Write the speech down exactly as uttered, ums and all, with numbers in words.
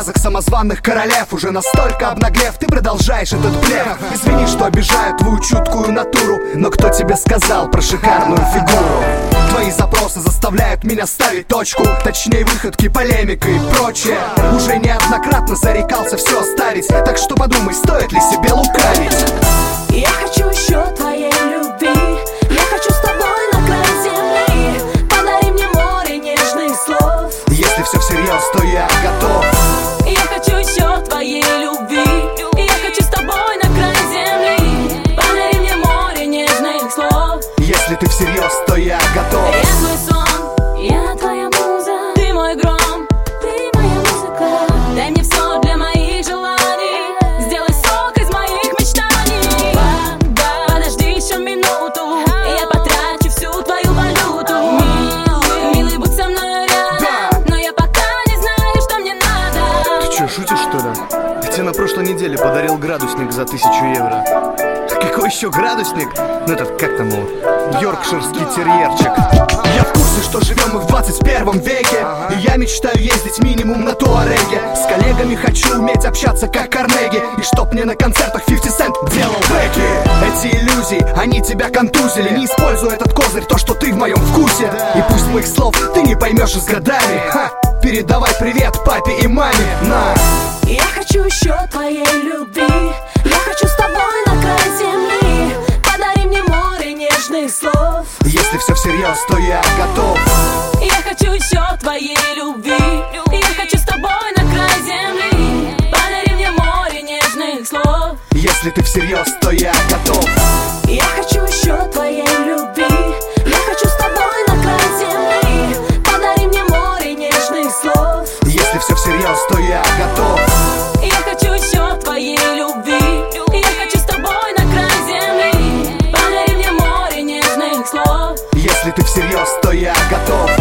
фразах самозванных королев. Уже настолько обнаглев, ты продолжаешь этот блеф. Извини, что обижаю твою чуткую натуру, но кто тебе сказал про шикарную фигуру? Твои запросы заставляют меня ставить точку, точнее выходки, полемика и прочее. Уже неоднократно зарекался все оставить, так что подумай, стоит ли себе лукавить. Я хочу еще твоей любви, я хочу с тобой на край земли. Подари мне море нежных слов. Если все всерьез, то я готов. Я хочу еще твоей любви, я хочу с тобой на край земли. Подари мне море нежных слов. Если ты всерьез, то я готов. Я твой сон, я твоя муза, ты мой гром, ты моя музыка. Дай мне все для моих желаний, сделай сок из моих мечтаний. Подожди еще минуту, я потрачу всю твою валюту. Милый, милый, будь со мной рядом, но я пока не знаю, что мне надо. Ты че, шутишь, что ли? Я тебе на прошлой неделе подарил градусник за тысячу евро. Какой еще градусник? Ну этот, как там его? Йоркширский терьерчик. Я в курсе, что живем мы в двадцать первом веке, и я мечтаю ездить минимум на Туареге. С коллегами хочу уметь общаться как Карнеги, и чтоб мне на концертах фифти Cent делал бэки. Эти иллюзии, они тебя контузили. Не используй этот козырь, то, что ты в моем вкусе. И пусть моих слов ты не поймешь и с годами. Ха! Передавай привет папе и маме. На! Я хочу еще твоей любви, я хочу с тобой на край земли. Подари мне море нежных слов. Если все всерьез, то я готов. Я хочу еще твоей любви, я хочу с тобой на край земли. Подари мне море нежных слов. Если ты всерьез, то я готов. Я хочу еще твоей любви, я хочу с тобой на край земли. Подари мне море нежных слов. Если все всерьез, то я готов. Я хочу еще твоей любви, я хочу с тобой на край земли. Подари мне море нежных слов. Если ты всерьез, то я готов.